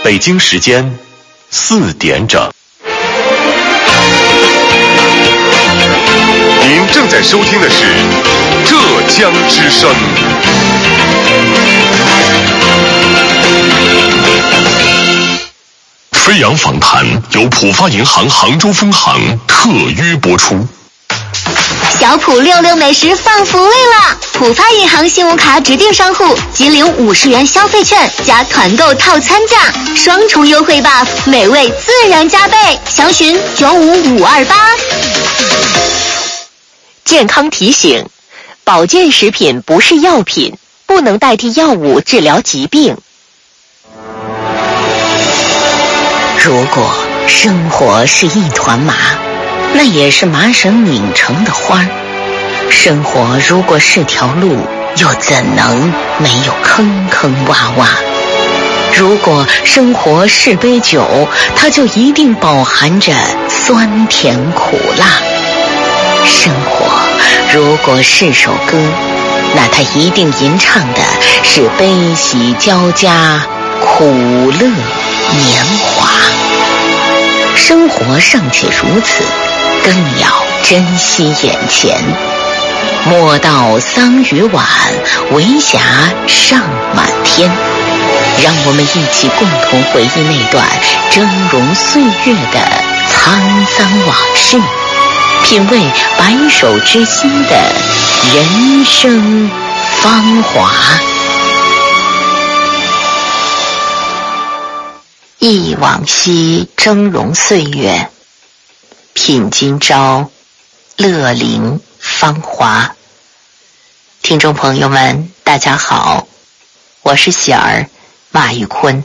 北京时间4点整。 您正在收听的是浙江之声。 飞扬访谈由浦发银行杭州分行特约播出。 小浦66美食放福利了！浦发银行信用卡指定商户即领50元消费券加团购套餐价，双重优惠 buff， 美味自然加倍。详询95528。 健康提醒：保健食品不是药品，不能代替药物治疗疾病。 如果生活是一团麻，那也是麻绳拧成的花儿。生活如果是条路，又怎能没有坑坑洼洼？如果生活是杯酒，它就一定饱含着酸甜苦辣。生活如果是首歌，那它一定吟唱的是悲喜交加，苦乐年华。生活尚且如此，更要珍惜眼前。莫道桑榆晚，为霞尚满天。让我们一起共同回忆那段峥嵘岁月的沧桑往事，品味白首之心的人生芳华。忆往昔峥嵘岁月，品今朝乐龄芳华。听众朋友们，大家好，我是喜儿马玉坤。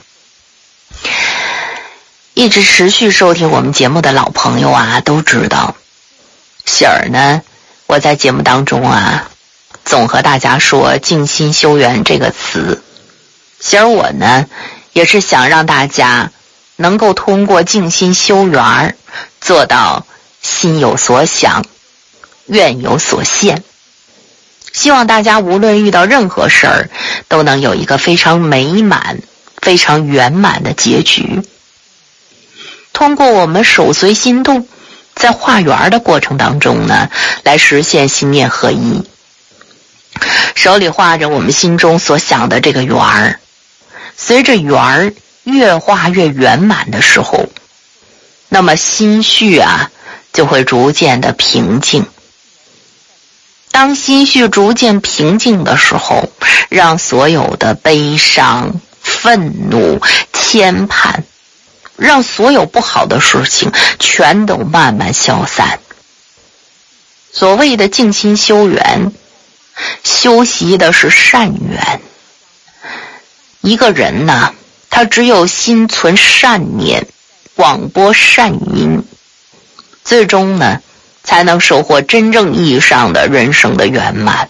一直持续收听我们节目的老朋友啊，都知道喜儿呢，我在节目当中啊，总和大家说静心修缘这个词。喜儿我呢，也是想让大家能够通过静心修缘做到心有所想，愿有所现。希望大家无论遇到任何事儿，都能有一个非常美满、非常圆满的结局。通过我们手随心动，在画圆的过程当中呢，来实现心念合一。手里画着我们心中所想的这个圆儿，随着圆儿越画越圆满的时候，那么心绪啊就会逐渐的平静。当心绪逐渐平静的时候，让所有的悲伤、愤怒、牵绊，让所有不好的事情全都慢慢消散。所谓的静心修缘，修习的是善缘。一个人呢，他只有心存善念，广播善因，最终呢才能收获真正意义上的人生的圆满。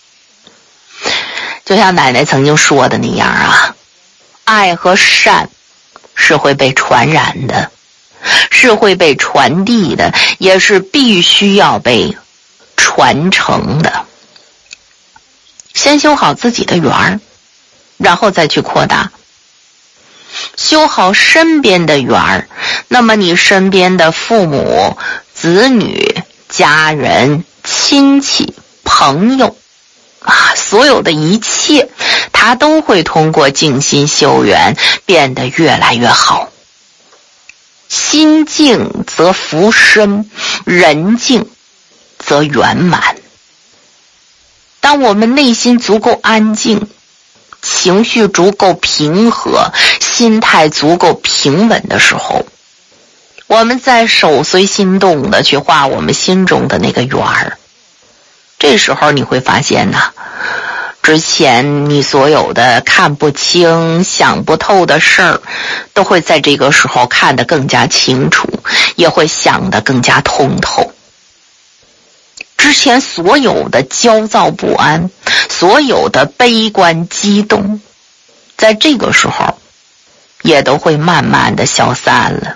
就像奶奶曾经说的那样啊，爱和善是会被传染的，是会被传递的，也是必须要被传承的。先修好自己的缘儿，然后再去扩大。修好身边的缘儿，那么你身边的父母、子女、家人、亲戚、朋友啊，所有的一切，它都会通过静心修缘变得越来越好。心静则福深，人静则圆满。当我们内心足够安静，情绪足够平和，心态足够平稳的时候，我们在手随心动的去画我们心中的那个圆儿。这时候你会发现呢，之前你所有的看不清、想不透的事儿，都会在这个时候看得更加清楚，也会想得更加通透。之前所有的焦躁不安，所有的悲观激动，在这个时候也都会慢慢的消散了。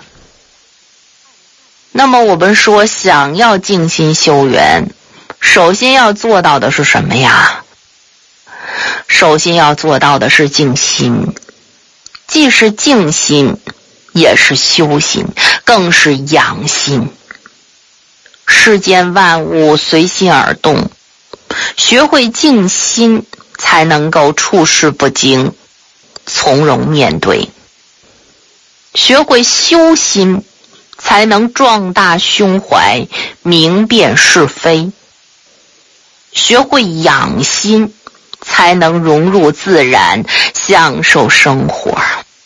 那么我们说，想要静心修缘，首先要做到的是什么呀？首先要做到的是静心。 既是静心，也是修心，更是养心。世间万物随心而动，学会静心，才能够处事不惊，从容面对。学会修心，才能壮大胸怀，明辨是非。学会养心，才能融入自然，享受生活。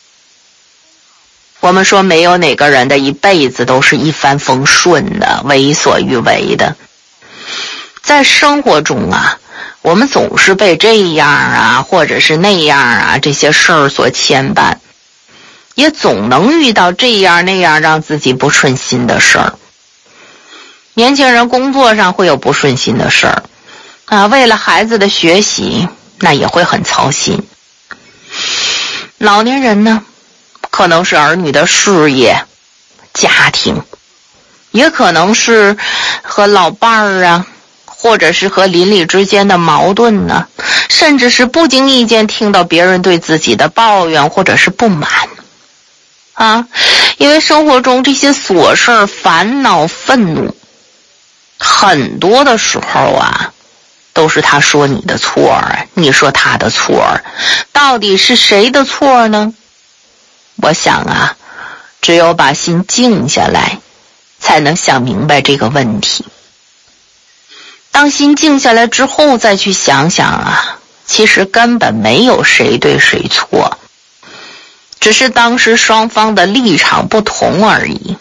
我们说没有哪个人的一辈子都是一帆风顺的，为所欲为的。在生活中啊，我们总是被这样啊或者是那样啊这些事儿所牵绊，也总能遇到这样那样让自己不顺心的事儿。年轻人工作上会有不顺心的事儿啊，为了孩子的学习那也会很操心。老年人呢，可能是儿女的事业、家庭，也可能是和老伴儿啊，或者是和邻里之间的矛盾呢，甚至是不经意间听到别人对自己的抱怨或者是不满啊。因为生活中这些琐事、烦恼、愤怒，很多的时候啊，都是他说你的错儿，你说他的错儿，到底是谁的错呢？我想啊，只有把心静下来，才能想明白这个问题。当心静下来之后再去想想啊，其实根本没有谁对谁错，只是当时双方的立场不同而已。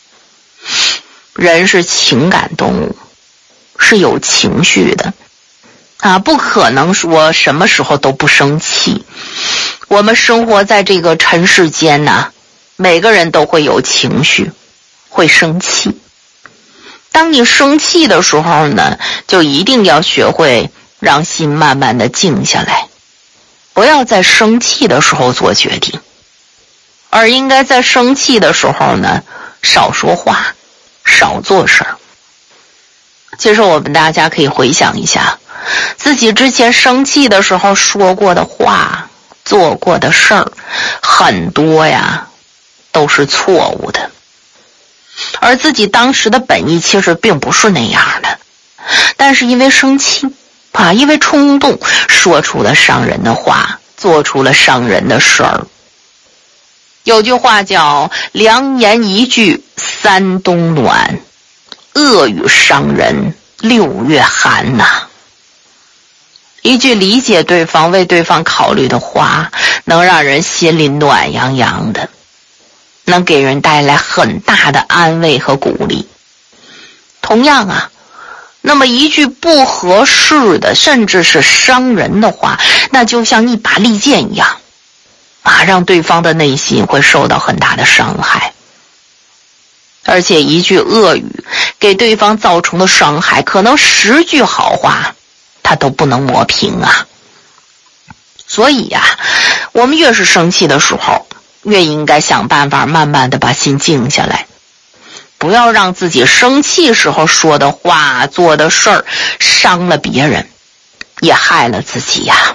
人是情感动物，是有情绪的啊，不可能说什么时候都不生气。我们生活在这个尘世间呢，每个人都会有情绪，会生气。当你生气的时候呢，就一定要学会让心慢慢的静下来，不要在生气的时候做决定，而应该在生气的时候呢，少说话，少做事儿。其实我们大家可以回想一下，自己之前生气的时候说过的话，做过的事儿，很多呀都是错误的，而自己当时的本意其实并不是那样的，但是因为生气啊，因为冲动，说出了伤人的话，做出了伤人的事儿。有句话叫良言一句三冬暖，恶语伤人6月寒呐。一句理解对方、为对方考虑的话，能让人心里暖洋洋的，能给人带来很大的安慰和鼓励。同样啊，那么一句不合适的，甚至是伤人的话，那就像一把利剑一样啊，让对方的内心会受到很大的伤害。而且一句恶语给对方造成的伤害，可能10句好话他都不能磨平啊。所以啊，我们越是生气的时候，越应该想办法慢慢的把心静下来，不要让自己生气时候说的话、做的事儿伤了别人，也害了自己呀。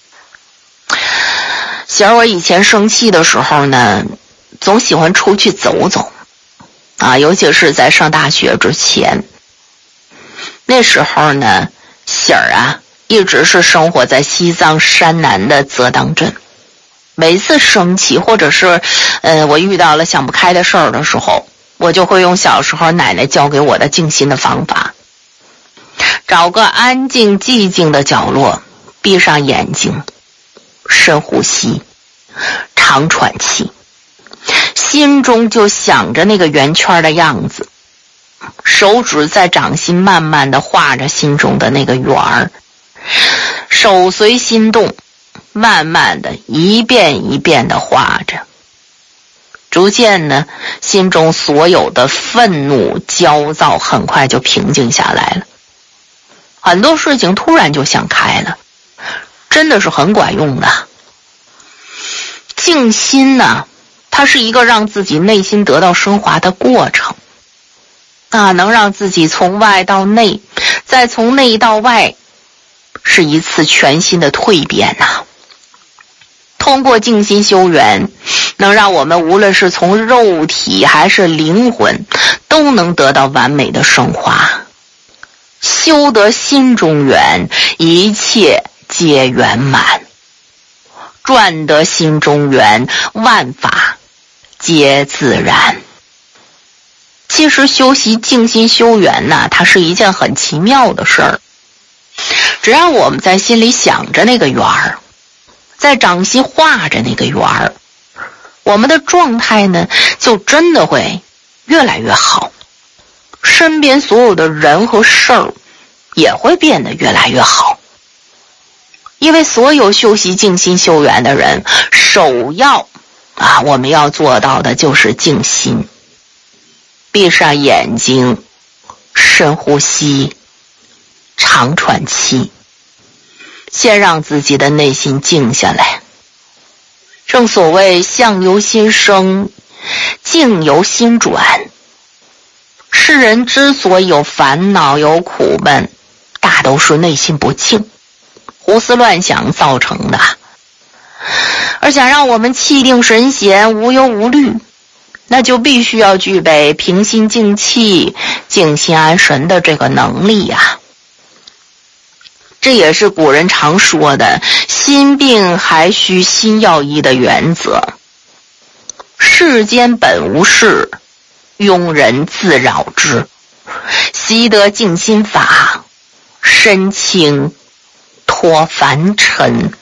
其实我以前生气的时候呢，总喜欢出去走走啊，尤其是在上大学之前。那时候呢，喜儿啊一直是生活在西藏山南的泽当镇。每次生气或者是我遇到了想不开的事儿的时候，我就会用小时候奶奶教给我的静心的方法，找个安静寂静的角落，闭上眼睛，深呼吸，长喘气，心中就想着那个圆圈的样子，手指在掌心慢慢的画着心中的那个圆儿，手随心动，慢慢的一遍一遍的画着，逐渐呢，心中所有的愤怒、焦躁很快就平静下来了，很多事情突然就想开了，真的是很管用的。静心呢，它是一个让自己内心得到升华的过程啊，能让自己从外到内，再从内到外，是一次全新的蜕变呐。通过静心修缘， 能让我们无论是从肉体还是灵魂都能得到完美的升华。修得心中圆，一切皆圆满；转得心中圆，万法皆自然。其实修习静心修缘呢，它是一件很奇妙的事儿。只要我们在心里想着那个圆儿，在掌心画着那个圆儿，我们的状态呢，就真的会越来越好。身边所有的人和事儿也会变得越来越好。因为所有修习静心修缘的人，首要我们要做到的就是静心。闭上眼睛，深呼吸，长喘气，先让自己的内心静下来。正所谓相由心生，静由心转。世人之所以有烦恼有苦闷，大都是内心不静，胡思乱想造成的。而想让我们气定神闲，无忧无虑，那就必须要具备平心静气、静心安神的这个能力呀。这也是古人常说的心病还需心药医的原则。世间本无事，庸人自扰之。习得静心法，身轻脱凡尘。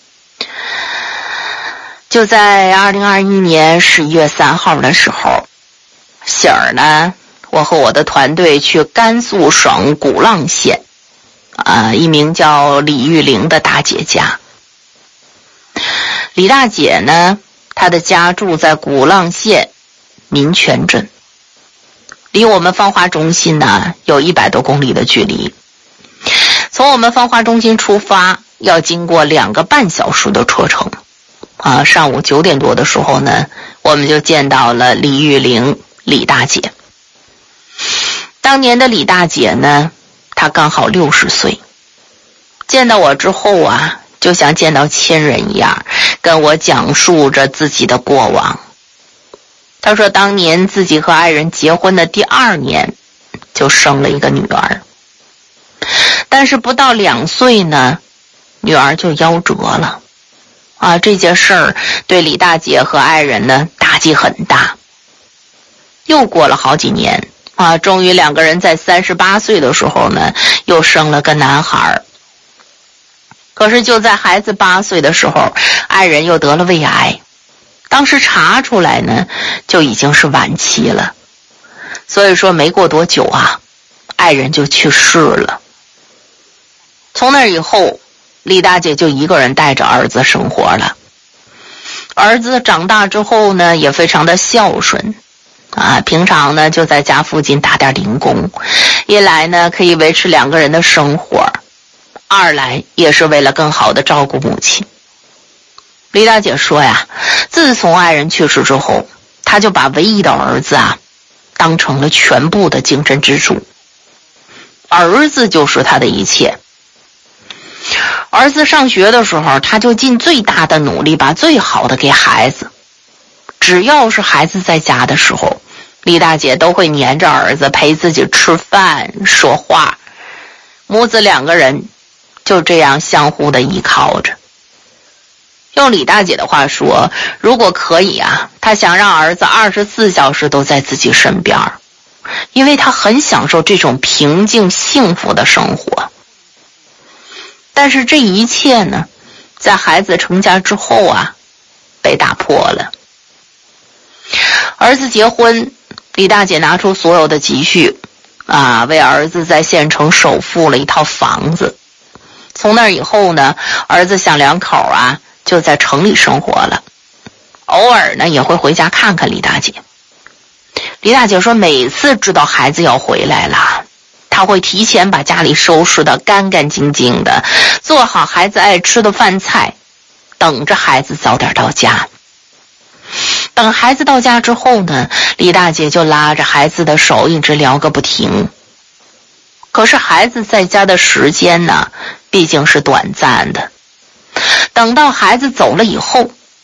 就在2021年11月3号的时候，喜儿呢，我和我的团队去甘肃省古浪县，一名叫李玉玲的大姐家。李大姐呢，她的家住在古浪县民权镇，离我们芳华中心呢有100多公里的距离。从我们芳华中心出发，要经过2个半小时的车程。上午9点多的时候呢，我们就见到了李玉玲李大姐。当年的李大姐呢，她刚好60岁。见到我之后啊，就像见到亲人一样，跟我讲述着自己的过往。她说当年自己和爱人结婚的第2年就生了一个女儿，但是不到2岁呢，女儿就夭折了。这件事儿对李大姐和爱人呢打击很大。又过了好几年终于2个人在38岁的时候呢，又生了个男孩。可是就在孩子8岁的时候，爱人又得了胃癌，当时查出来呢，就已经是晚期了。所以说没过多久爱人就去世了。从那以后，李大姐就一个人带着儿子生活了。儿子长大之后呢，也非常的孝顺平常呢就在家附近打点零工，一来呢可以维持2个人的生活，二来也是为了更好的照顾母亲。李大姐说呀，自从爱人去世之后，她就把唯一的儿子当成了全部的精神支柱，儿子就是她的一切。儿子上学的时候，他就尽最大的努力把最好的给孩子。只要是孩子在家的时候，李大姐都会黏着儿子陪自己吃饭说话，母子2个人就这样相互的依靠着。用李大姐的话说，如果可以她想让儿子24小时都在自己身边，因为她很享受这种平静幸福的生活。但是这一切呢，在孩子成家之后被打破了。儿子结婚，李大姐拿出所有的积蓄为儿子在县城首付了一套房子。从那以后呢，儿子小2口就在城里生活了，偶尔呢也会回家看看李大姐。李大姐说，每次知道孩子要回来了，她会提前把家里收拾得干干净净的，做好孩子爱吃的饭菜，等着孩子早点到家。等孩子到家之后呢，李大姐就拉着孩子的手一直聊个不停。可是孩子在家的时间呢，毕竟是短暂的。等到孩子走了以后，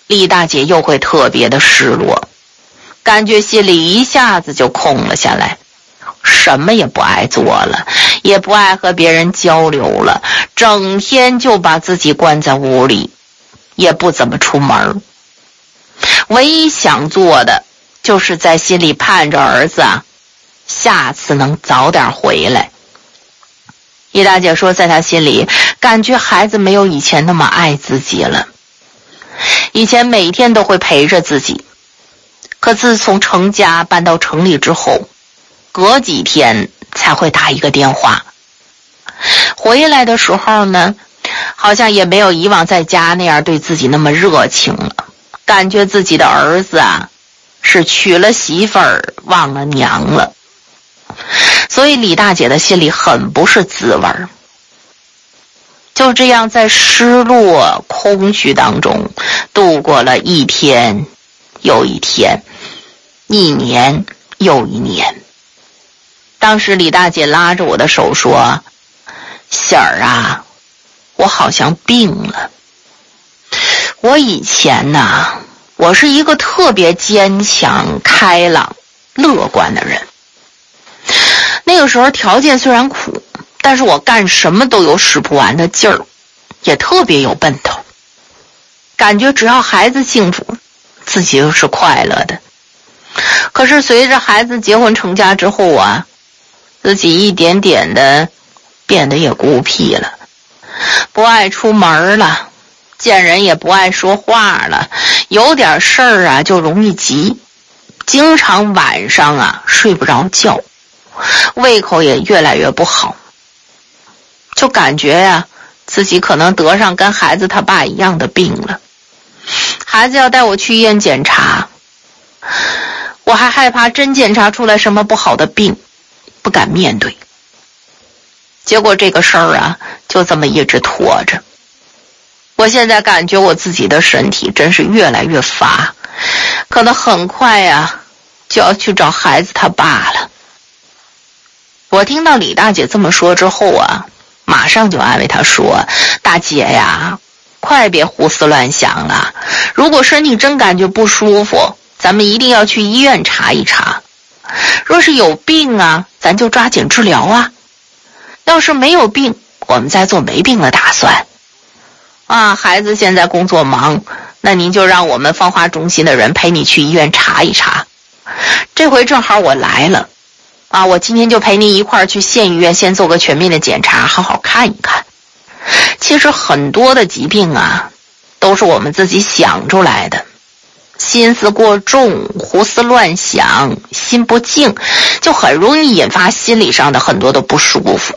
李大姐又会特别的失落，感觉心里一下子就空了下来，什么也不爱做了，也不爱和别人交流了，整天就把自己关在屋里，也不怎么出门。唯一想做的就是在心里盼着儿子下次能早点回来。李大姐说，在她心里感觉孩子没有以前那么爱自己了，以前每天都会陪着自己，可自从成家搬到城里之后，隔几天才会打一个电话。回来的时候呢，好像也没有以往在家那样对自己那么热情了，感觉自己的儿子是娶了媳妇儿忘了娘了。所以李大姐的心里很不是滋味。就这样在失落空虚当中度过了一天又一天，一年又一年。当时李大姐拉着我的手说，喜儿我好像病了。我以前我是一个特别坚强开朗乐观的人，那个时候条件虽然苦，但是我干什么都有使不完的劲儿，也特别有奔头，感觉只要孩子幸福，自己就是快乐的。可是随着孩子结婚成家之后自己一点点的变得也孤僻了，不爱出门了，见人也不爱说话了，有点事儿就容易急，经常晚上睡不着觉，胃口也越来越不好，就感觉自己可能得上跟孩子他爸一样的病了。孩子要带我去医院检查，我还害怕真检查出来什么不好的病，不敢面对。结果这个事儿就这么一直拖着。我现在感觉我自己的身体真是越来越乏，可能很快就要去找孩子他爸了。我听到李大姐这么说之后马上就安慰她说，大姐快别胡思乱想了，如果身体真感觉不舒服，咱们一定要去医院查一查，若是有病咱就抓紧治疗要是没有病，我们再做没病的打算孩子现在工作忙，那您就让我们芳华中心的人陪你去医院查一查。这回正好我来了我今天就陪您一块儿去县医院先做个全面的检查，好好看一看。其实很多的疾病都是我们自己想出来的，心思过重，胡思乱想，心不静，就很容易引发心理上的很多的不舒服。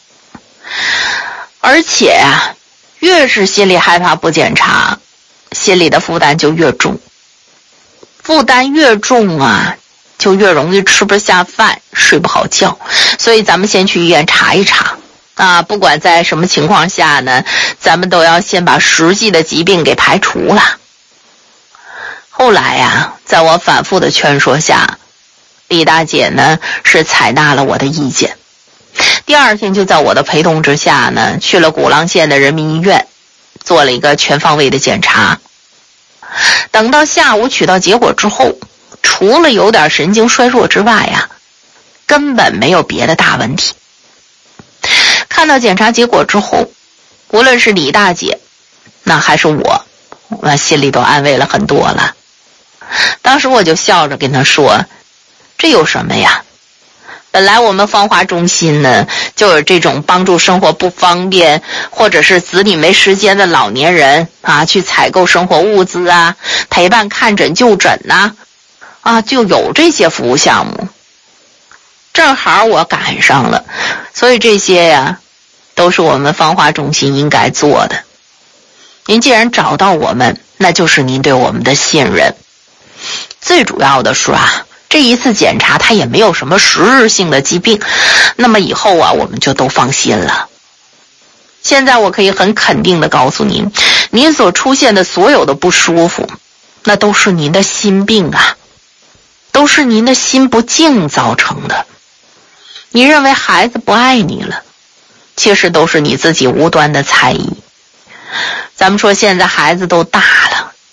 而且越是心里害怕不检查，心里的负担就越重，负担越重就越容易吃不下饭，睡不好觉。所以咱们先去医院查一查不管在什么情况下呢，咱们都要先把实际的疾病给排除了。后来在我反复的劝说下，李大姐呢是采纳了我的意见。第二天就在我的陪同之下呢，去了鼓浪县的人民医院，做了一个全方位的检查。等到下午取到结果之后，除了有点神经衰弱之外根本没有别的大问题。看到检查结果之后，无论是李大姐那还是我心里都安慰了很多了。当时我就笑着跟她说，这有什么呀，本来我们芳华中心呢就有这种帮助生活不方便或者是子女没时间的老年人去采购生活物资陪伴看诊就诊就有这些服务项目，正好我赶上了，所以这些都是我们芳华中心应该做的。您既然找到我们，那就是您对我们的信任。最主要的是这一次检查它也没有什么实质性的疾病，那么以后我们就都放心了。现在我可以很肯定的告诉您，您所出现的所有的不舒服，那都是您的心病都是您的心不静造成的。你认为孩子不爱你了，其实都是你自己无端的猜疑。咱们说现在孩子都大了，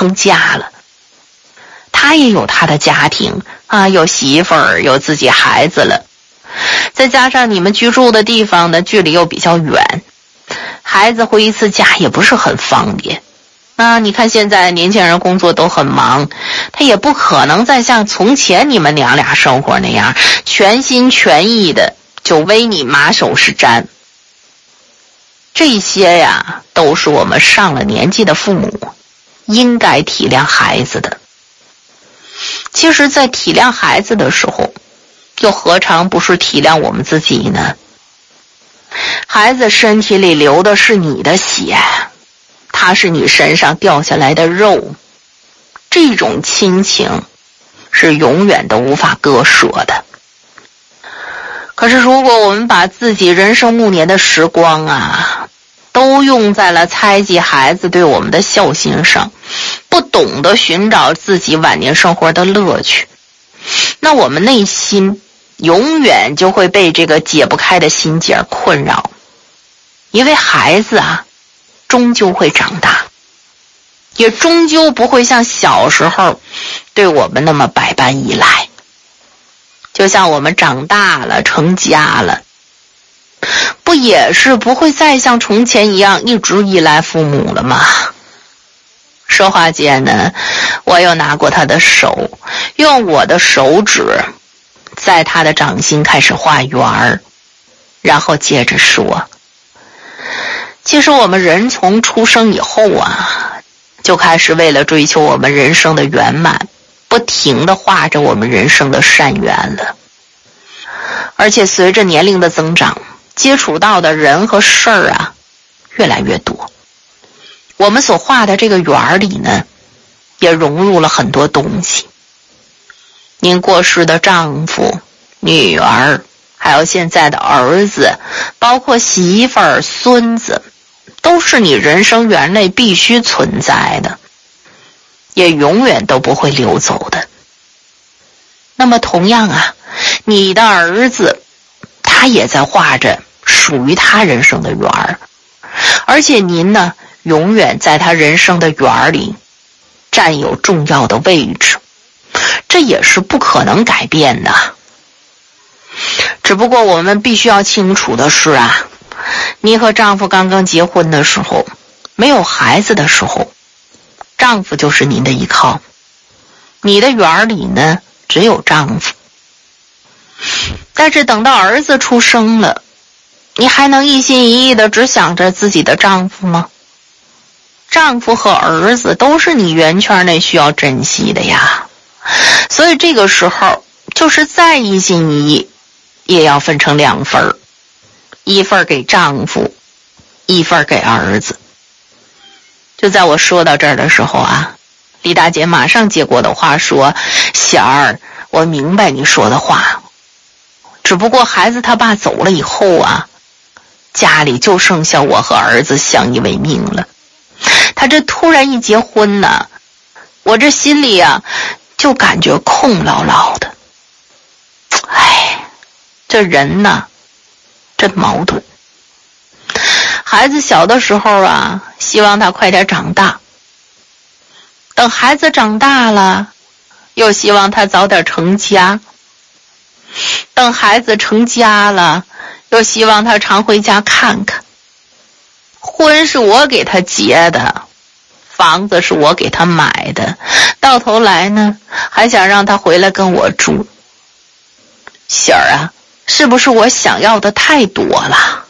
成家了，他也有他的家庭啊，有媳妇儿，有自己孩子了。再加上你们居住的地方呢，距离又比较远，孩子回一次家也不是很方便。你看现在年轻人工作都很忙，他也不可能再像从前你们娘俩生活那样全心全意的就为你马首是瞻。这些呀，都是我们上了年纪的父母应该体谅孩子的。其实在体谅孩子的时候，又何尝不是体谅我们自己呢？孩子身体里流的是你的血，他是你身上掉下来的肉，这种亲情是永远都无法割舍的。可是如果我们把自己人生暮年的时光啊，都用在了猜忌孩子对我们的孝心上，不懂得寻找自己晚年生活的乐趣，那我们内心永远就会被这个解不开的心结困扰。因为孩子啊，终究会长大，也终究不会像小时候对我们那么百般依赖。就像我们长大了成家了，不也是不会再像从前一样一直依赖父母了吗？说话间呢，我又拿过他的手，用我的手指在他的掌心开始画圆儿，然后接着说，其实我们人从出生以后啊，就开始为了追求我们人生的圆满，不停地画着我们人生的善缘了。而且随着年龄的增长，接触到的人和事儿啊越来越多，我们所画的这个圆里呢，也融入了很多东西。您过世的丈夫、女儿，还有现在的儿子，包括媳妇儿、孙子，都是你人生圆内必须存在的，也永远都不会流走的。那么同样啊，你的儿子他也在画着属于他人生的圆儿，而且您呢，永远在他人生的圆里占有重要的位置，这也是不可能改变的。只不过我们必须要清楚的是啊，你和丈夫刚刚结婚的时候，没有孩子的时候，丈夫就是您的依靠，你的圆里呢只有丈夫。但是等到儿子出生了，你还能一心一意的只想着自己的丈夫吗？丈夫和儿子都是你圆圈内需要珍惜的呀。所以这个时候就是再一心一意也要分成2份，一份给丈夫，一份给儿子。就在我说到这儿的时候啊，李大姐马上接过的话说，小儿，我明白你说的话，只不过孩子他爸走了以后啊，家里就剩下我和儿子相依为命了。他这突然一结婚呢，我这心里啊就感觉空落落的。哎，这人呢真矛盾。孩子小的时候啊，希望他快点长大，等孩子长大了，又希望他早点成家，等孩子成家了，又希望他常回家看看。婚是我给他结的，房子是我给他买的，到头来呢，还想让他回来跟我住。喜儿啊，是不是我想要的太多了？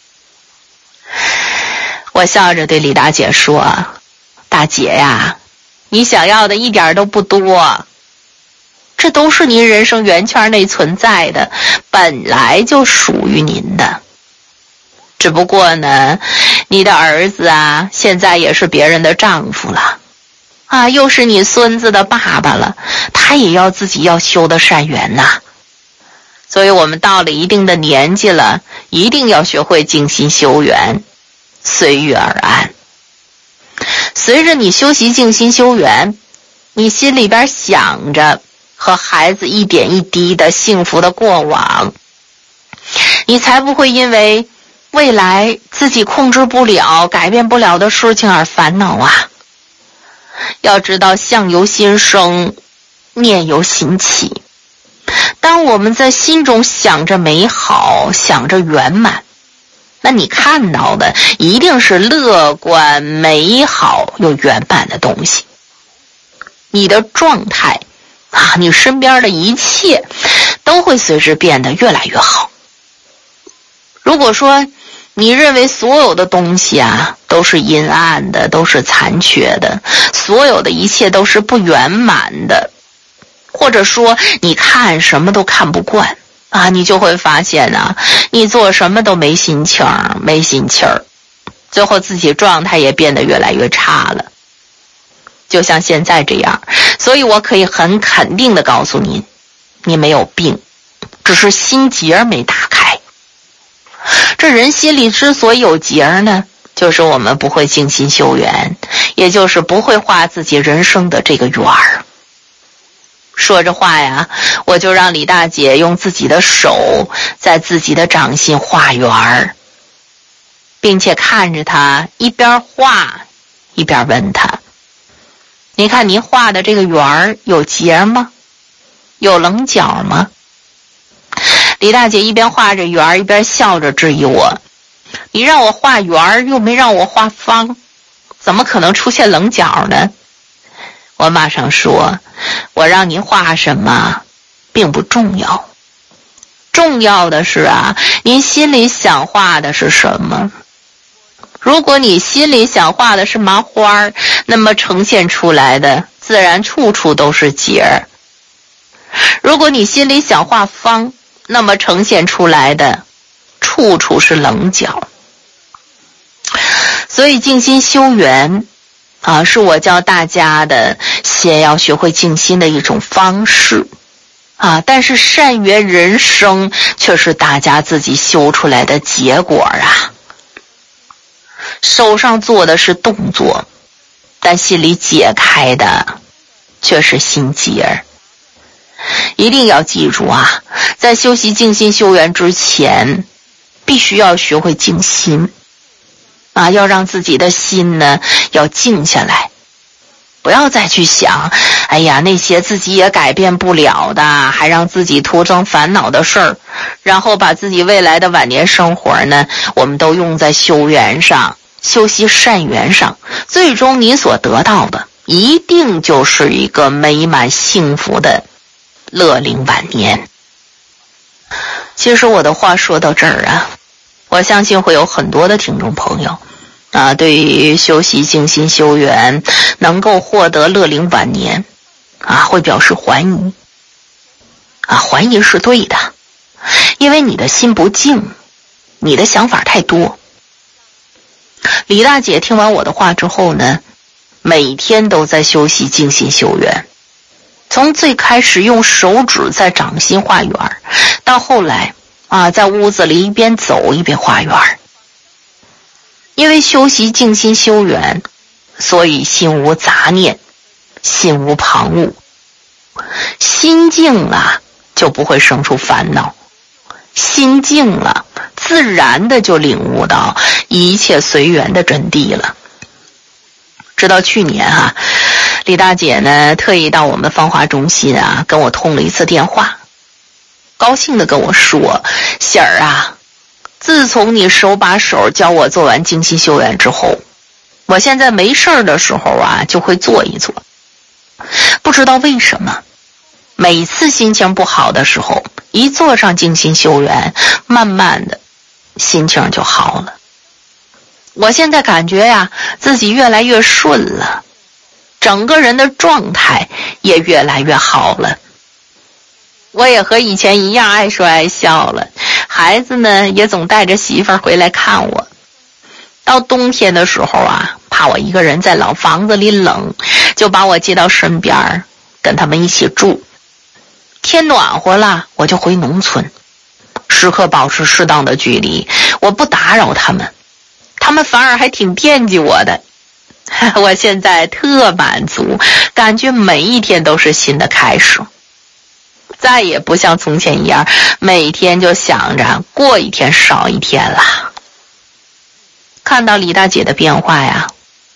我笑着对李大姐说，大姐呀，你想要的一点都不多，这都是您人生圆圈内存在的，本来就属于您的。只不过呢，你的儿子啊，现在也是别人的丈夫了啊，又是你孙子的爸爸了，他也要自己要修的善缘呐。所以我们到了一定的年纪了，一定要学会静心修缘，随遇而安。随着你修习静心修缘，你心里边想着和孩子一点一滴的幸福的过往，你才不会因为未来自己控制不了、改变不了的事情而烦恼啊。 要知道相由心生，念由心起。当我们在心中想着美好，想着圆满，那你看到的一定是乐观、美好又圆满的东西。你的状态啊，你身边的一切都会随之变得越来越好。如果说你认为所有的东西啊都是阴暗的，都是残缺的，所有的一切都是不圆满的，或者说你看什么都看不惯啊，你就会发现啊，你做什么都没心情儿，没心气儿，最后自己状态也变得越来越差了，就像现在这样。所以我可以很肯定地告诉您，你没有病，只是心结没打开。这人心里之所以有结呢，就是我们不会静心修缘，也就是不会画自己人生的这个圆儿。说着话呀，我就让李大姐用自己的手在自己的掌心画圆儿，并且看着她一边画一边问她：你看您画的这个圆儿有结吗？有棱角吗？李大姐一边画着圆儿一边笑着质疑我：你让我画圆儿又没让我画方，怎么可能出现棱角呢？我马上说，我让您画什么并不重要，重要的是啊，您心里想画的是什么。如果你心里想画的是麻花，那么呈现出来的自然处处都是结儿。如果你心里想画方，那么呈现出来的处处是棱角。所以静心修缘啊，是我教大家的先要学会静心的一种方式啊，但是善缘人生却是大家自己修出来的结果啊。手上做的是动作，但心里解开的却是心结儿。一定要记住啊，在修习静心修缘之前，必须要学会静心啊，要让自己的心呢要静下来，不要再去想哎呀那些自己也改变不了的，还让自己徒增烦恼的事儿，然后把自己未来的晚年生活呢我们都用在修缘上，修习善缘上，最终你所得到的一定就是一个美满幸福的乐龄晚年。其实我的话说到这儿啊，我相信会有很多的听众朋友啊，对于修习静心修缘能够获得乐龄晚年啊，会表示怀疑啊，怀疑是对的，因为你的心不静，你的想法太多。李大姐听完我的话之后呢，每天都在修习静心修缘，从最开始用手指在掌心画圆，到后来啊，在屋子里一边走一边画圆。因为修习静心修缘，所以心无杂念，心无旁骛，心静了就不会生出烦恼，心静了自然的就领悟到一切随缘的真谛了。直到去年啊，李大姐呢特意到我们芳华中心啊跟我通了一次电话，高兴的跟我说：喜儿啊，自从你手把手教我做完静心修缘之后，我现在没事的时候啊就会做一做，不知道为什么每次心情不好的时候，一坐上静心修缘，慢慢的心情就好了。我现在感觉呀，自己越来越顺了，整个人的状态也越来越好了。我也和以前一样爱说爱笑了，孩子呢也总带着媳妇儿回来看我。到冬天的时候啊，怕我一个人在老房子里冷，就把我接到身边跟他们一起住。天暖和了，我就回农村，时刻保持适当的距离，我不打扰他们，他们反而还挺惦记我的。我现在特满足，感觉每一天都是新的开始，再也不像从前一样每天就想着过一天少一天了。看到李大姐的变化呀，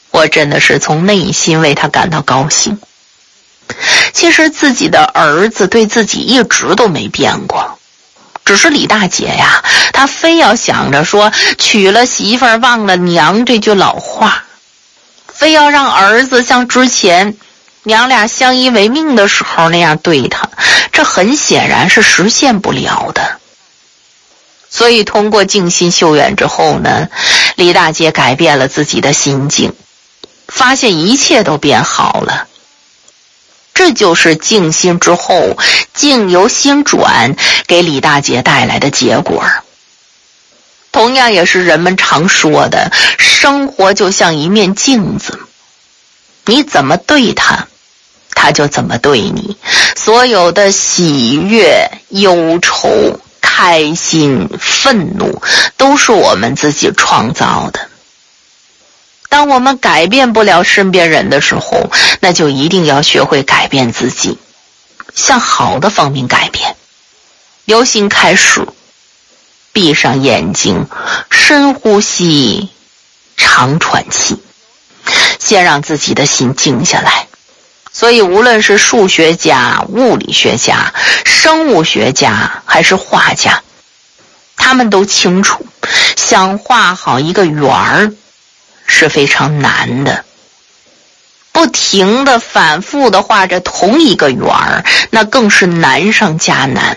我真的是从内心为他感到高兴。其实自己的儿子对自己一直都没变过，只是李大姐呀，她非要想着说娶了媳妇儿忘了娘这句老话，非要让儿子像之前娘俩相依为命的时候那样对他，这很显然是实现不了的。所以通过静心修远之后呢，李大姐改变了自己的心境，发现一切都变好了。这就是静心之后境由心转给李大姐带来的结果。同样也是人们常说的，生活就像一面镜子，你怎么对它，它就怎么对你。所有的喜悦、忧愁、开心、愤怒，都是我们自己创造的。当我们改变不了身边人的时候，那就一定要学会改变自己，向好的方面改变。由心开始，闭上眼睛，深呼吸，长喘气，先让自己的心静下来。所以无论是数学家、物理学家、生物学家还是画家，他们都清楚，想画好一个圆儿是非常难的，不停地反复地画着同一个圆儿，那更是难上加难。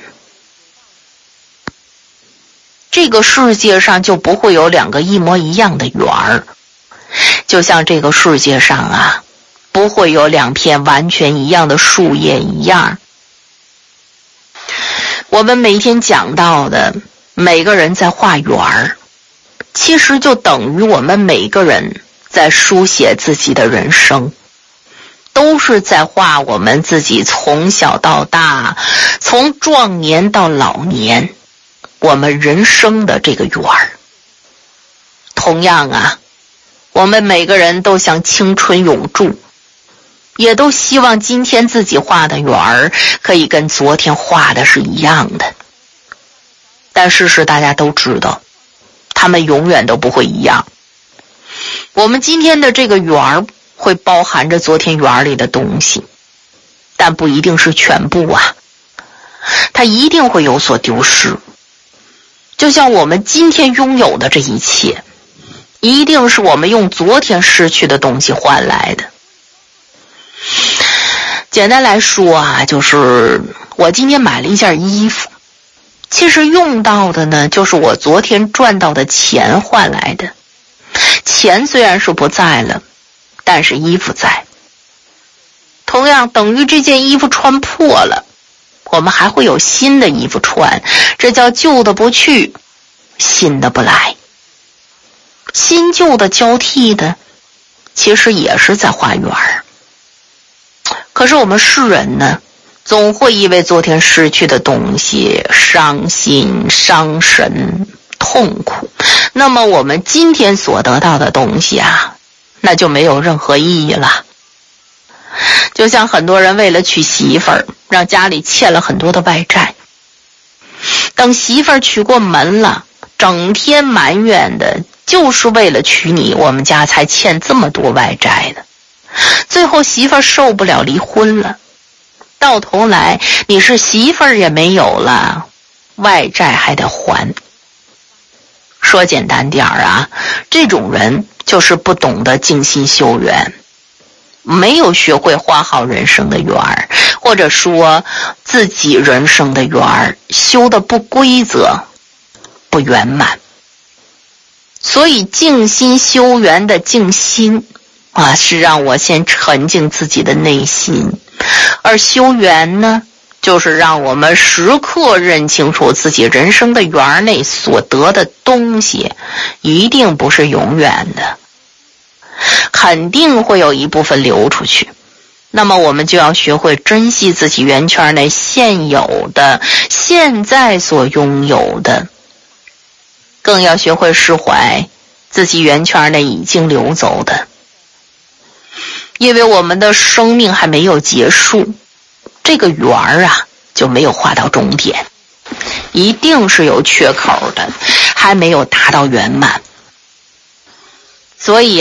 这个世界上就不会有两个一模一样的圆儿，就像这个世界上啊，不会有两片完全一样的树叶一样。我们每天讲到的每个人在画圆儿，其实就等于我们每个人在书写自己的人生，都是在画我们自己从小到大，从壮年到老年，我们人生的这个圆儿。同样啊，我们每个人都想青春永驻，也都希望今天自己画的圆儿可以跟昨天画的是一样的。但事实大家都知道，他们永远都不会一样。我们今天的这个圆儿会包含着昨天圆儿里的东西，但不一定是全部啊，它一定会有所丢失。就像我们今天拥有的这一切，一定是我们用昨天失去的东西换来的。简单来说啊，就是我今天买了一件衣服，其实用到的呢，就是我昨天赚到的钱换来的。钱虽然是不在了，但是衣服在。同样等于这件衣服穿破了，我们还会有新的衣服穿，这叫旧的不去，新的不来。新旧的交替的，其实也是在画圆儿。可是我们世人呢，总会因为昨天失去的东西伤心、伤神、痛苦，那么我们今天所得到的东西啊，那就没有任何意义了。就像很多人为了娶媳妇儿，让家里欠了很多的外债，等媳妇儿娶过门了，整天埋怨的就是为了娶你，我们家才欠这么多外债的。最后媳妇儿受不了离婚了，到头来你是媳妇儿也没有了，外债还得还。说简单点儿啊，这种人就是不懂得静心修缘，没有学会画好人生的圆儿，或者说自己人生的圆儿修的不规则、不圆满。所以静心修缘的静心啊，是让我先沉静自己的内心，而修缘呢，就是让我们时刻认清楚自己人生的缘内所得的东西一定不是永远的，肯定会有一部分流出去。那么我们就要学会珍惜自己圆圈内现有的、现在所拥有的，更要学会释怀自己圆圈内已经流走的。因为我们的生命还没有结束，这个圆儿啊就没有画到终点，一定是有缺口的，还没有达到圆满。所以啊，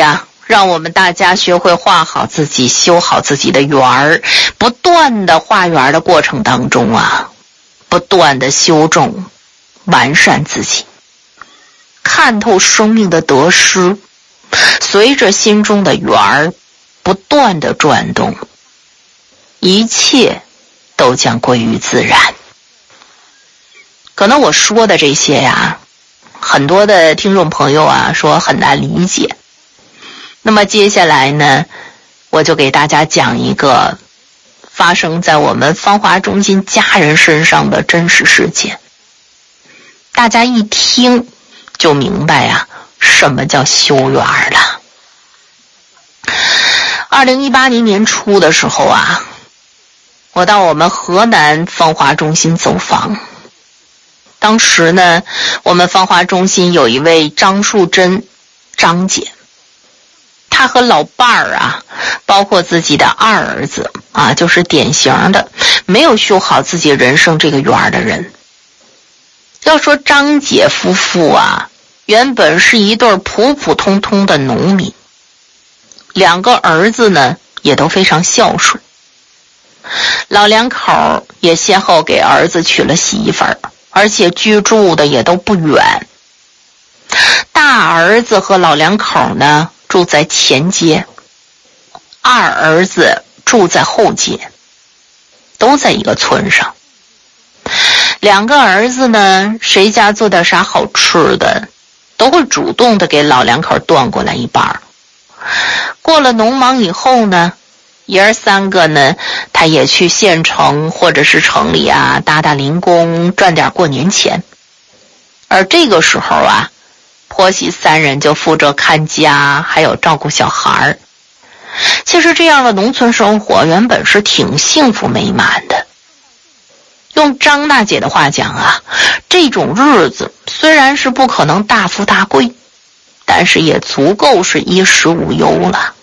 让我们大家学会画好自己，修好自己的园儿，不断的画园的过程当中啊，不断的修正完善自己，看透生命的得失，随着心中的园儿不断的转动，一切都将归于自然。可能我说的这些呀，很多的听众朋友啊说很难理解。那么接下来呢，我就给大家讲一个发生在我们芳华中心家人身上的真实事件。大家一听就明白啊，什么叫修园了。2018年年初的时候啊，我到我们河南芳华中心走访。当时呢，我们芳华中心有一位张树珍张姐，她和老伴儿啊，包括自己的二儿子啊，就是典型的没有修好自己人生这个园的人。要说张姐夫妇啊，原本是一对普普通通的农民，两个儿子呢也都非常孝顺，老两口也先后给儿子娶了媳妇儿，而且居住的也都不远。大儿子和老两口呢住在前街，二儿子住在后街，都在一个村上。两个儿子呢，谁家做点啥好吃的，都会主动的给老两口端过来一半。过了农忙以后呢，爷儿三个呢，他也去县城或者是城里啊打打零工，赚点过年钱。而这个时候啊，婆媳三人就负责看家，还有照顾小孩。其实这样的农村生活原本是挺幸福美满的。用张大姐的话讲啊，这种日子虽然是不可能大富大贵，但是也足够是衣食无忧了。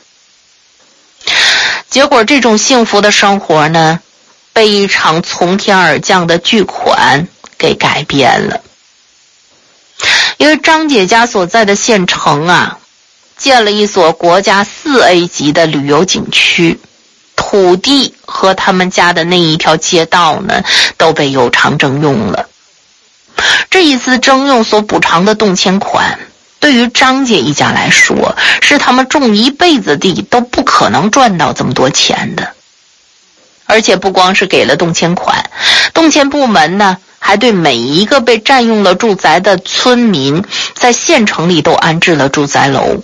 结果这种幸福的生活呢，被一场从天而降的巨款给改变了。因为张姐家所在的县城啊，建了一所国家4A 级的旅游景区，土地和他们家的那一条街道呢，都被有偿征用了。这一次征用所补偿的动迁款，对于张姐一家来说，是他们种一辈子地都不可能赚到这么多钱的。而且不光是给了动迁款，动迁部门呢，还对每一个被占用了住宅的村民，在县城里都安置了住宅楼。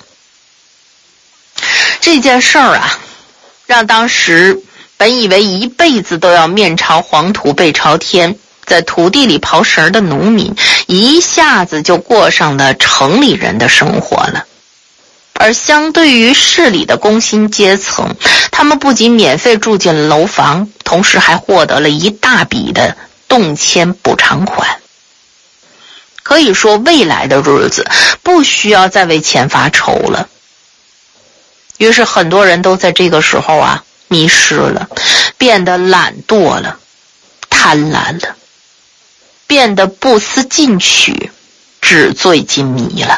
这件事儿啊，让当时本以为一辈子都要面朝黄土背朝天，在土地里刨食的农民，一下子就过上了城里人的生活了。而相对于市里的工薪阶层，他们不仅免费住进了楼房，同时还获得了一大笔的动迁补偿款。可以说未来的日子不需要再为钱发愁了。于是很多人都在这个时候啊迷失了，变得懒惰了，贪婪了，变得不思进取，纸醉金迷了。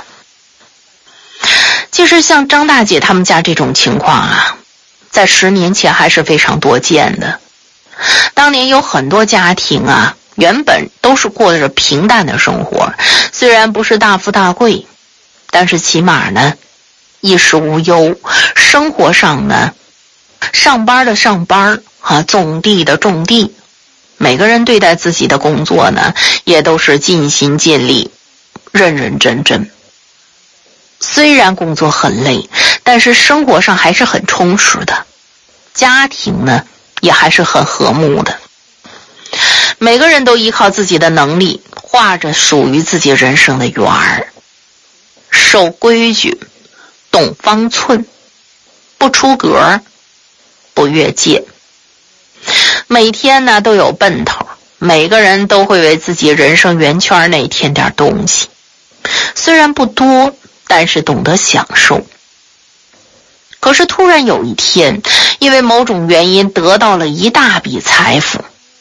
其实像张大姐他们家这种情况啊，在10年前还是非常多见的。当年有很多家庭啊，原本都是过着平淡的生活，虽然不是大富大贵，但是起码呢衣食无忧，生活上呢上班的上班啊，种地的种地，每个人对待自己的工作呢也都是尽心尽力，认认真真。虽然工作很累，但是生活上还是很充实的，家庭呢也还是很和睦的。每个人都依靠自己的能力，画着属于自己人生的园儿，守规矩，懂方寸，不出格，不越界。每天呢都有奔头，每个人都会为自己人生圆圈内添点东西，虽然不多，但是懂得享受。可是突然有一天，因为某种原因得到了一大笔财富，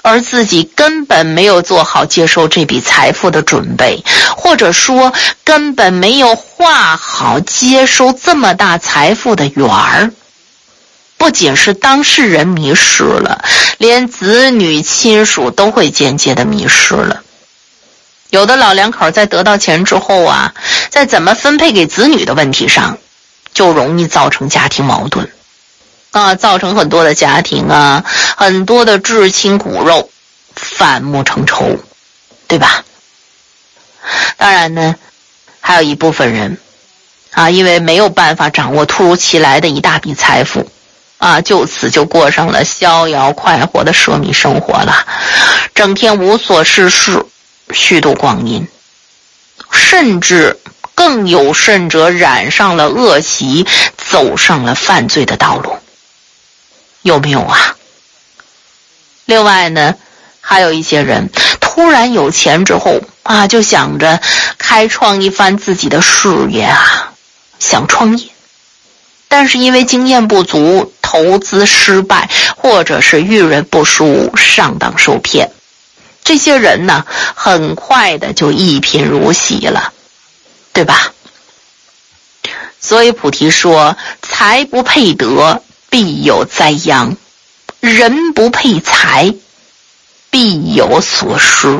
而自己根本没有做好接受这笔财富的准备，或者说根本没有画好接收这么大财富的缘儿。不仅是当事人迷失了，连子女亲属都会间接的迷失了。有的老两口在得到钱之后啊，在怎么分配给子女的问题上，就容易造成家庭矛盾啊，造成很多的家庭啊，很多的至亲骨肉反目成仇，对吧？当然呢，还有一部分人啊，因为没有办法掌握突如其来的一大笔财富啊，就此就过上了逍遥快活的奢靡生活了，整天无所事事，虚度光阴，甚至更有甚者染上了恶习，走上了犯罪的道路，有没有啊？另外呢，还有一些人突然有钱之后啊，就想着开创一番自己的事业啊，想创业，但是因为经验不足，投资失败，或者是遇人不淑，上当受骗，这些人呢，很快的就一贫如洗了，对吧？所以菩提说，财不配德，必有灾殃；人不配财，必有所失。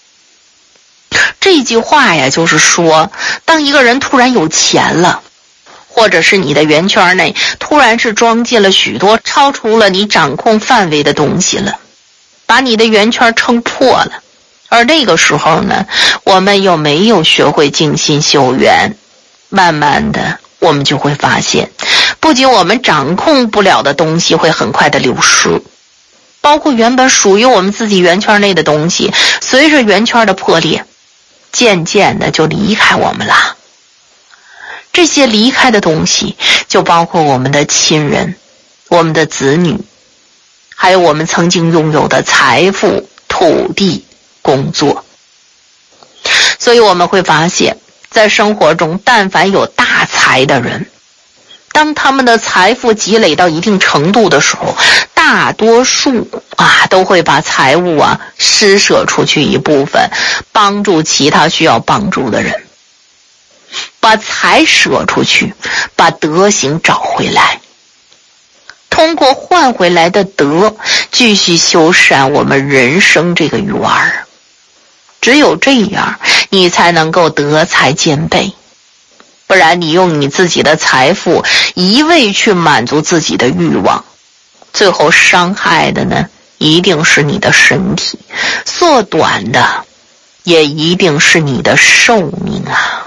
这句话呀，就是说，当一个人突然有钱了，或者是你的圆圈内突然是装进了许多超出了你掌控范围的东西了，把你的圆圈撑破了，而那个时候呢，我们又没有学会静心修缘，慢慢的我们就会发现，不仅我们掌控不了的东西会很快的流失，包括原本属于我们自己圆圈内的东西，随着圆圈的破裂，渐渐的就离开我们了。这些离开的东西就包括我们的亲人，我们的子女，还有我们曾经拥有的财富、土地、工作。所以我们会发现，在生活中但凡有大财的人，当他们的财富积累到一定程度的时候，大多数都会把财物施舍出去一部分，帮助其他需要帮助的人，把财舍出去，把德行找回来，通过换回来的德继续修缮我们人生这个缘儿。只有这样，你才能够德财兼备，不然你用你自己的财富一味去满足自己的欲望，最后伤害的呢，一定是你的身体，缩短的也一定是你的寿命啊。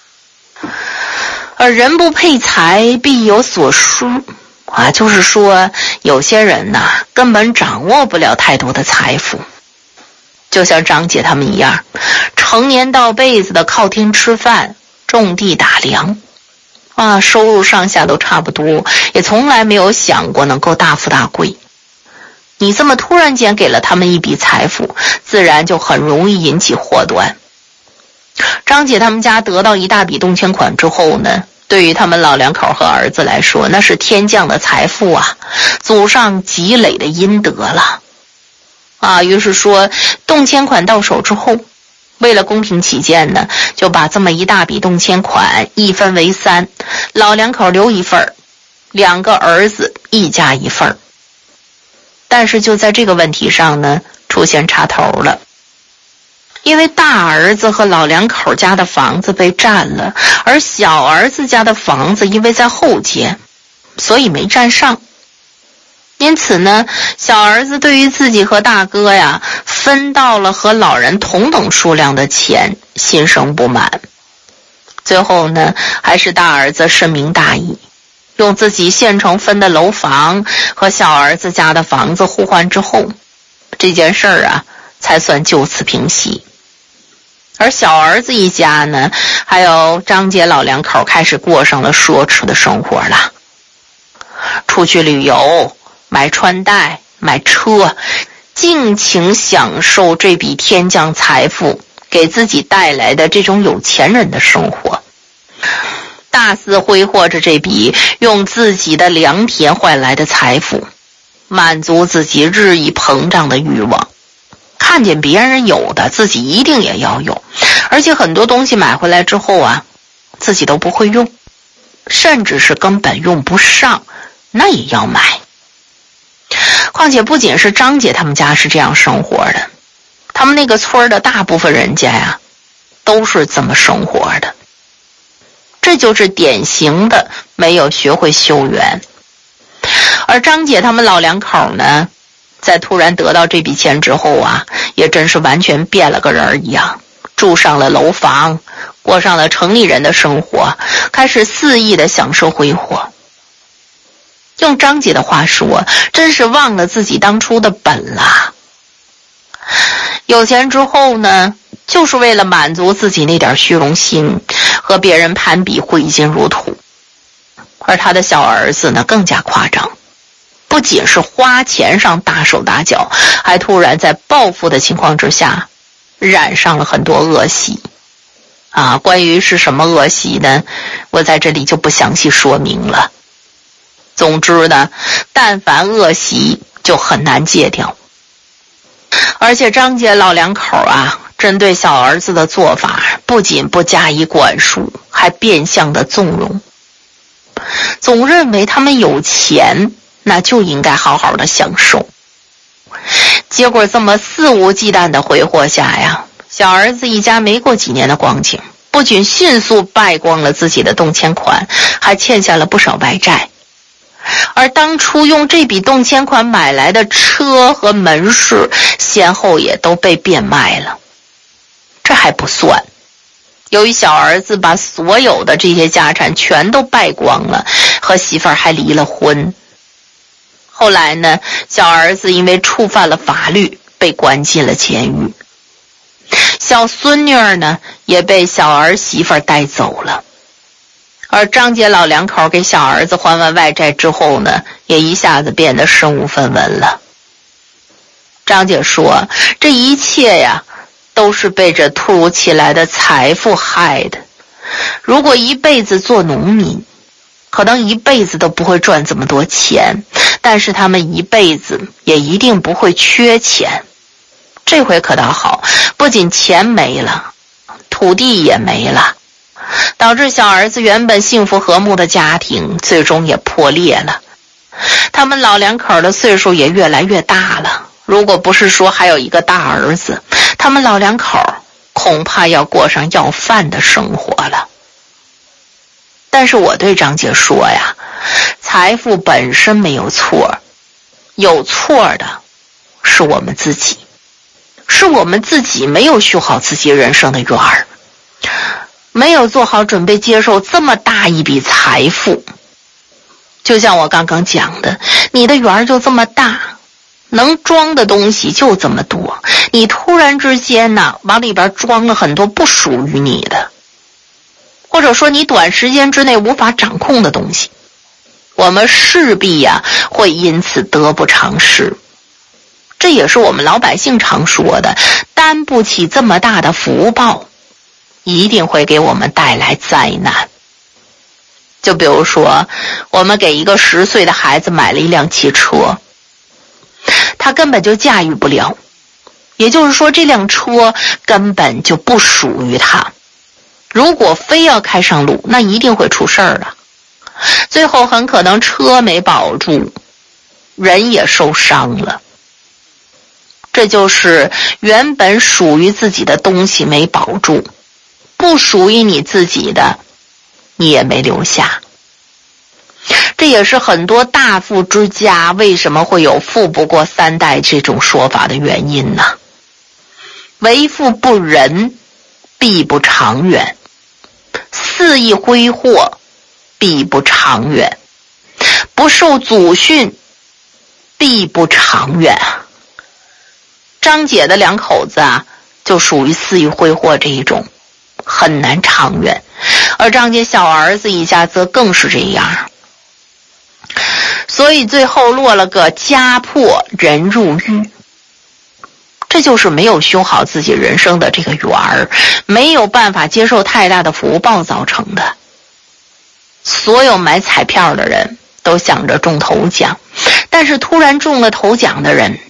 而人不配财，必有所失就是说有些人根本掌握不了太多的财富，就像张姐他们一样，成年到辈子的靠天吃饭，种地打粮收入上下都差不多，也从来没有想过能够大富大贵。你这么突然间给了他们一笔财富，自然就很容易引起祸端。张姐他们家得到一大笔动迁款之后呢，对于他们老两口和儿子来说，那是天降的财富祖上积累的阴德了于是说动迁款到手之后，为了公平起见呢，就把这么一大笔动迁款一分为3，老两口留一份，2个儿子一家一份。但是就在这个问题上呢，出现插头了。因为大儿子和老两口家的房子被占了，而小儿子家的房子因为在后间，所以没占上。因此呢，小儿子对于自己和大哥分到了和老人同等数量的钱，心生不满。最后呢，还是大儿子深明大义，用自己现成分的楼房和小儿子家的房子互换之后，这件事儿才算就此平息。而小儿子一家呢，还有张姐老两口开始过上了奢侈的生活了，出去旅游，买穿戴，买车，尽情享受这笔天降财富给自己带来的这种有钱人的生活，大肆挥霍着这笔用自己的良田换来的财富，满足自己日益膨胀的欲望， 看见别人有的，自己一定也要有。而且很多东西买回来之后啊，自己都不会用，甚至是根本用不上，那也要买。况且不仅是张姐他们家是这样生活的，他们那个村的大部分人家呀，都是这么生活的。这就是典型的没有学会修缘。而张姐他们老两口呢，在突然得到这笔钱之后啊，也真是完全变了个人一样，住上了楼房，过上了城里人的生活，开始肆意的享受挥霍。用张姐的话说，真是忘了自己当初的本了。有钱之后呢，就是为了满足自己那点虚荣心，和别人攀比挥金如土。而他的小儿子呢，更加夸张，不仅是花钱上大手大脚，还突然在报复的情况之下染上了很多恶习啊。关于是什么恶习呢，我在这里就不详细说明了。总之呢，但凡恶习就很难戒掉。而且张姐老两口啊，针对小儿子的做法，不仅不加以管束，还变相的纵容，总认为他们有钱，那就应该好好的享受。结果这么肆无忌惮的挥霍下呀，小儿子一家没过几年的光景，不仅迅速败光了自己的动迁款，还欠下了不少外债。而当初用这笔动迁款买来的车和门市，先后也都被变卖了。这还不算，由于小儿子把所有的这些家产全都败光了，和媳妇儿还离了婚。后来呢，小儿子因为触犯了法律，被关进了监狱。小孙女儿呢，也被小儿媳妇儿带走了。而张姐老两口给小儿子还完外债之后呢，也一下子变得身无分文了。张姐说，这一切呀，都是被这突如其来的财富害的。如果一辈子做农民，可能一辈子都不会赚这么多钱，但是他们一辈子也一定不会缺钱。这回可倒好，不仅钱没了，土地也没了，导致小儿子原本幸福和睦的家庭最终也破裂了。他们老两口的岁数也越来越大了，如果不是说还有一个大儿子，他们老两口恐怕要过上要饭的生活了。但是我对张姐说呀，财富本身没有错，有错的是我们自己，是我们自己没有修好自己人生的缘儿，没有做好准备接受这么大一笔财富。就像我刚刚讲的，你的缘儿就这么大，能装的东西就这么多，你突然之间呢，往里边装了很多不属于你的，或者说你短时间之内无法掌控的东西，我们势必呀会因此得不偿失。这也是我们老百姓常说的，担不起这么大的福报，一定会给我们带来灾难。就比如说，我们给一个10岁的孩子买了一辆汽车，他根本就驾驭不了，也就是说这辆车根本就不属于他，如果非要开上路，那一定会出事儿的，最后很可能车没保住，人也受伤了。这就是原本属于自己的东西没保住，不属于你自己的你也没留下。这也是很多大富之家为什么会有富不过3代这种说法的原因呢？为富不仁，必不长远；肆意挥霍，必不长远；不受祖训，必不长远。张姐的两口子啊，就属于肆意挥霍这一种，很难长远。而张姐小儿子一家则更是这样，所以最后落了个家破人入狱。这就是没有修好自己人生的这个缘儿，没有办法接受太大的福报造成的。所有买彩票的人都想着中头奖，但是突然中了头奖的人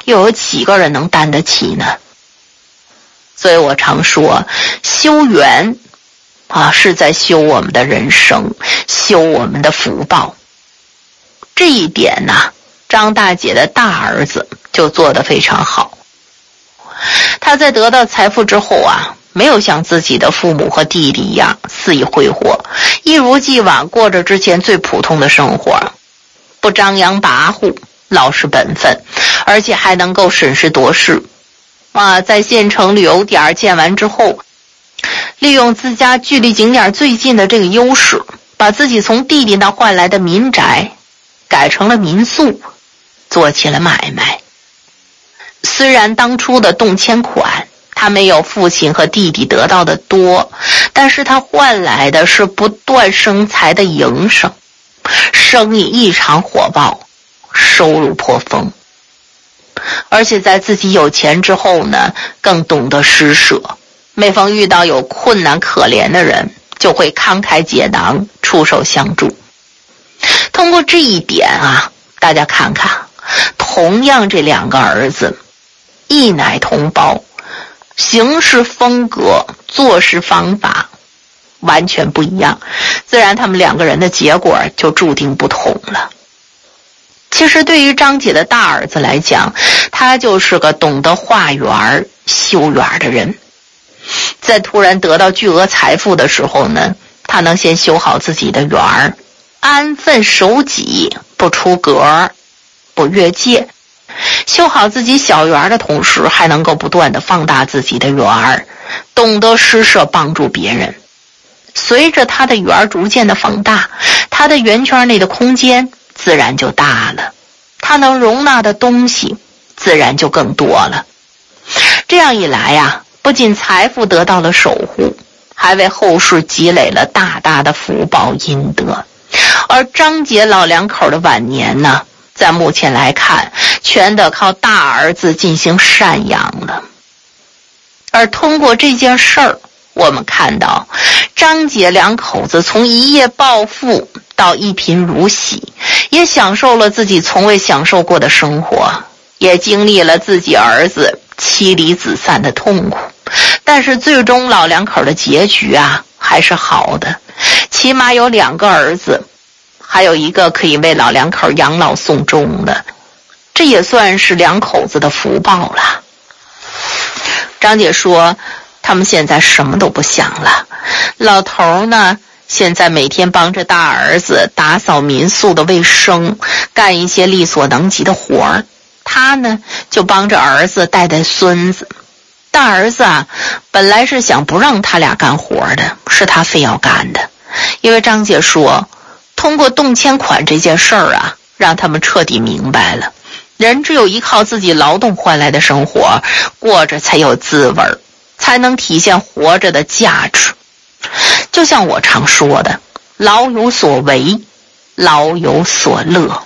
又有几个人能担得起呢？所以我常说，修缘是在修我们的人生，修我们的福报。这一点呢，张大姐的大儿子就做得非常好。他在得到财富之后没有像自己的父母和弟弟一样肆意挥霍，一如既往过着之前最普通的生活，不张扬跋扈，老实本分，而且还能够审时度势。在县城旅游点建完之后，利用自家距离景点最近的这个优势，把自己从弟弟那换来的民宅改成了民宿，做起了买卖。虽然当初的动迁款他没有父亲和弟弟得到的多，但是他换来的是不断生财的营生，生意异常火爆，收入颇丰。而且在自己有钱之后呢，更懂得施舍，每逢遇到有困难可怜的人，就会慷慨解囊，出手相助。通过这一点大家看看，同样这两个儿子一奶同胞，行事风格、做事方法完全不一样，自然他们两个人的结果就注定不同了。其实对于张姐的大儿子来讲，他就是个懂得化缘、修缘的人。在突然得到巨额财富的时候呢，他能先修好自己的缘，安分守己，不出格，不越界。修好自己小缘的同时，还能够不断地放大自己的缘，懂得施舍帮助别人。随着他的缘逐渐的放大，他的圆圈内的空间自然就大了，他能容纳的东西自然就更多了。这样一来不仅财富得到了守护，还为后世积累了大大的福报阴德。而张姐老两口的晚年呢，在目前来看，全得靠大儿子进行赡养了。而通过这件事儿，我们看到张姐两口子从一夜暴富到一贫如洗，也享受了自己从未享受过的生活，也经历了自己儿子妻离子散的痛苦。但是最终老两口的结局还是好的，起码有两个儿子，还有一个可以为老两口养老送终的，这也算是两口子的福报了。张姐说他们现在什么都不想了，老头呢现在每天帮着大儿子打扫民宿的卫生，干一些力所能及的活儿，他呢就帮着儿子带带孙子。大儿子本来是想不让他俩干活的，是他非要干的。因为张姐说，通过动迁款这件事儿让他们彻底明白了，人只有依靠自己劳动换来的生活，过着才有滋味，才能体现活着的价值。就像我常说的，老有所为，老有所乐。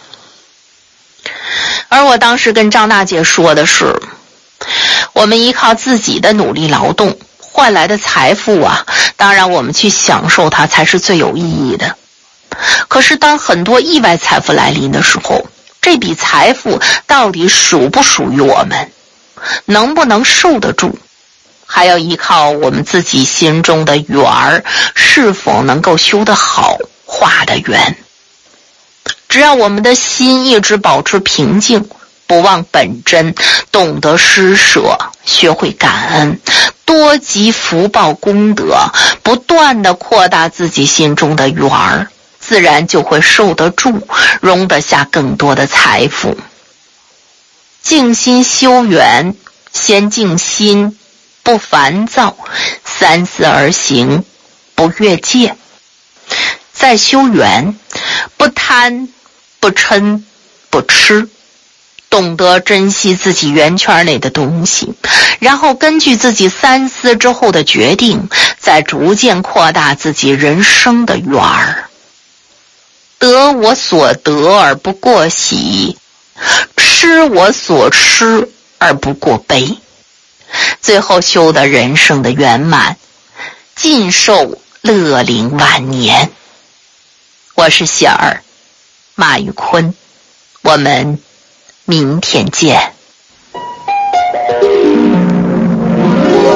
而我当时跟张大姐说的是，我们依靠自己的努力劳动换来的财富当然我们去享受它才是最有意义的。可是当很多意外财富来临的时候，这笔财富到底属不属于我们，能不能受得住，还要依靠我们自己心中的缘是否能够修得好，化得圆。只要我们的心一直保持平静，不忘本真，懂得施舍，学会感恩，多积福报功德，不断地扩大自己心中的缘，自然就会受得住，容得下更多的财富。静心修缘，先静心，不烦躁，三思而行，不越界。再修缘，不贪，不嗔，不痴，懂得珍惜自己圆圈内的东西，然后根据自己三思之后的决定，再逐渐扩大自己人生的缘儿。得我所得而不过喜，吃我所吃而不过悲，最后修得人生的圆满，尽寿乐龄晚年。我是喜儿，马玉坤，我们明天见。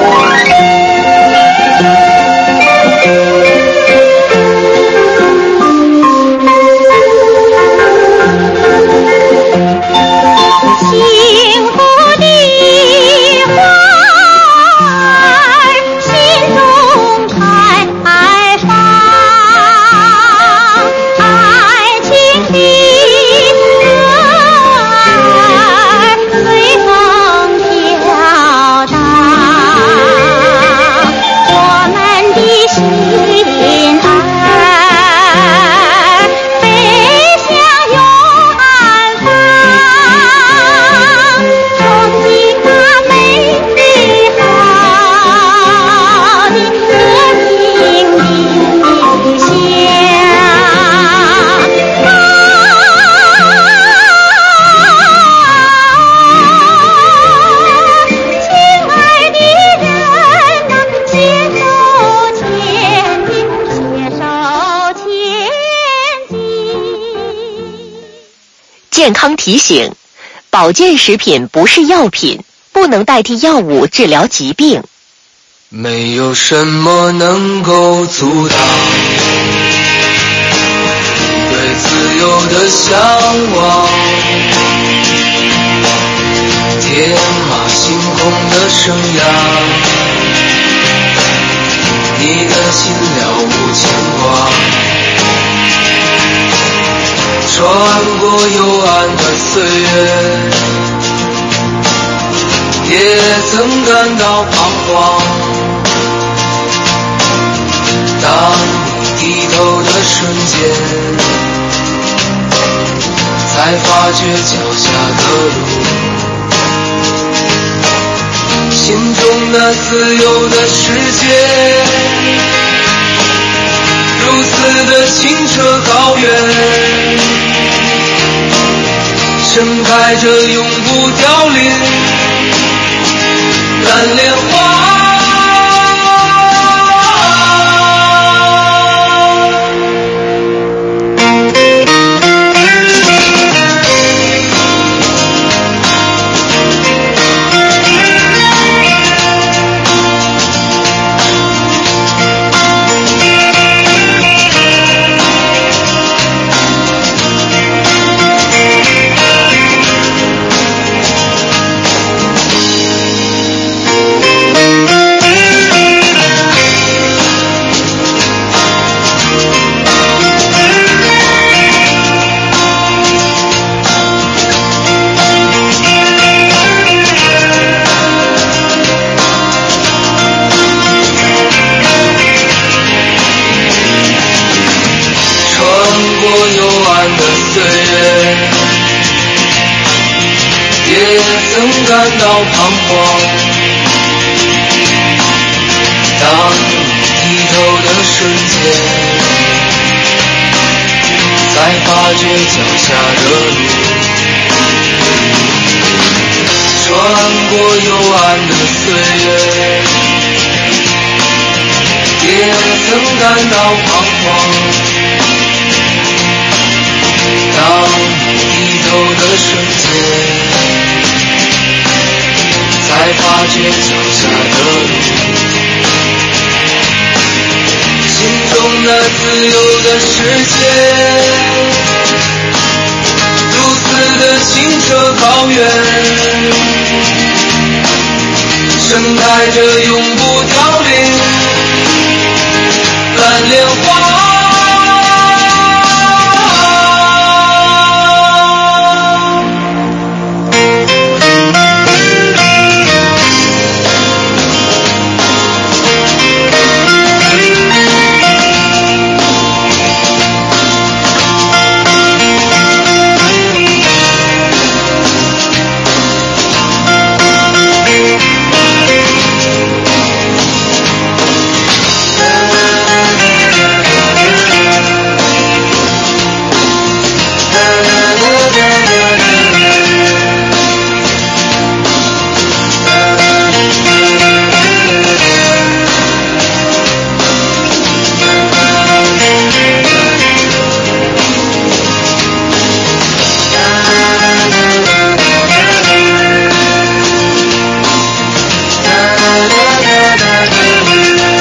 健康提醒：保健食品不是药品，不能代替药物治疗疾病。 没有什么能够阻挡对自由的向往，天马行空的生涯，你的心了无牵挂，穿过幽暗的岁月，也曾感到彷徨。当你低头的瞬间，才发觉脚下的路，心中那自由的世界，如此的清澈高远，盛开着永不凋零蓝莲花。感到彷徨，当你低头的瞬间，才发觉脚下的路，穿过幽暗的岁月，也曾感到彷徨，当你低头的瞬间，才发觉脚下的路，心中那自由的世界，如此的清澈高远，盛开着永不凋零